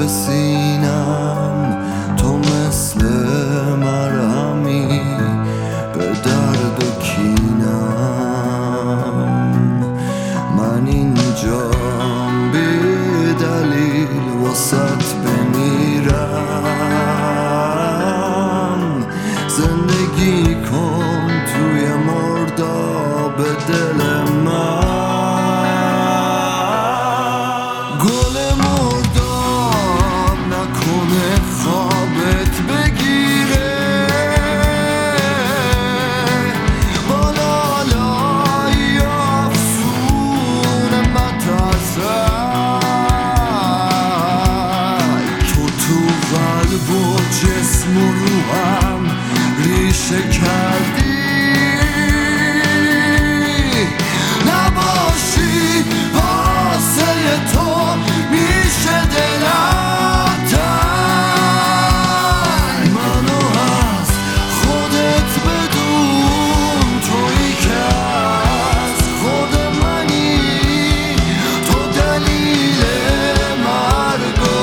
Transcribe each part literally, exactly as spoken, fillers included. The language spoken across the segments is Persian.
به سینم، تو مثل مرهمی به درد و کینم. من اینجام بی دلیل واسط بمیرم. زندگی کن توی مرداب دل من. گل مرداب نکنه خوابت بگیره، بالالای افسون مترسک. تو تو قلب و جسم و روحم ریشه کردی. نباشی واسه تو میشه دلم تنگ. منو از خودت بدون، تویی که از خود منی. تو دلیل مرگ و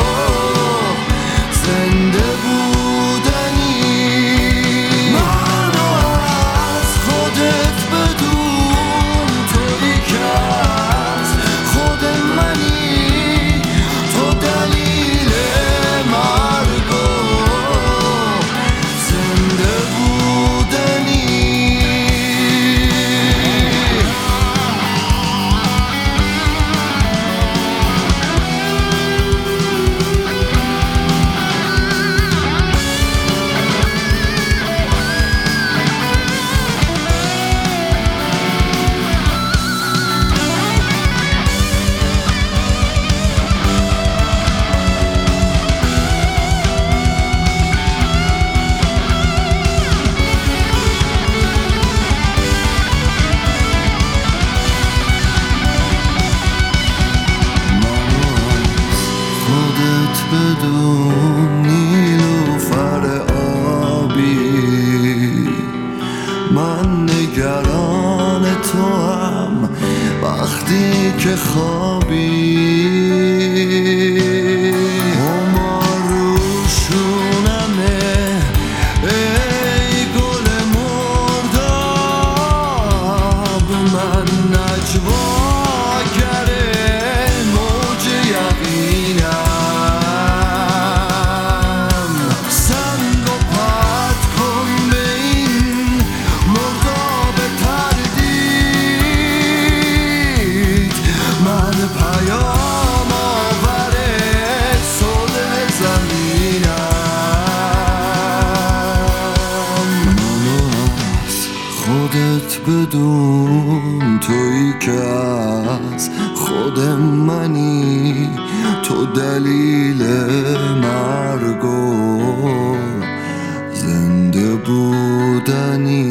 زنده بودنی. منو از خودت بدون، تویی که از خود منی. تو دلیل مرگ و زنده بودنی. خودت بدون نیلوفر آبی. من نگران تو هم وقتی که خوابی. هما روشونمه ای گل مرداب. من نجواگره موج یقینم. سنگ و پرت کن به این مرداب تردید. من پیام آور صلح زمینم. منو از خودت بدون، تویی که از خود منی. تو دلیل مرگ و زنده بودنی.